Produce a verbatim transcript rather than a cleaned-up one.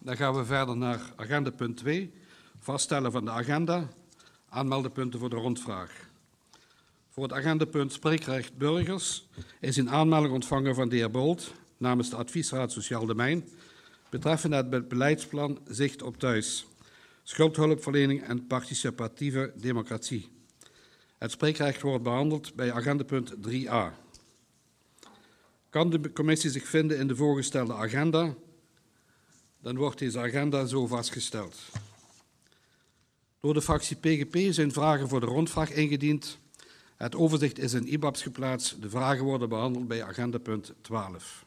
Dan gaan we verder naar agenda punt twee, vaststellen van de agenda, aanmeldepunten voor de rondvraag. Voor het agendapunt spreekrecht burgers is een aanmelding ontvangen van de heer Bolt namens de Adviesraad Sociaal Domein betreffende het beleidsplan Zicht op Thuis, schuldhulpverlening en participatieve democratie. Het spreekrecht wordt behandeld bij agendapunt drie a. Kan de commissie zich vinden in de voorgestelde agenda? Dan wordt deze agenda zo vastgesteld. Door de fractie P G P zijn vragen voor de rondvraag ingediend. Het overzicht is in I B A B's geplaatst. De vragen worden behandeld bij agendapunt twaalf.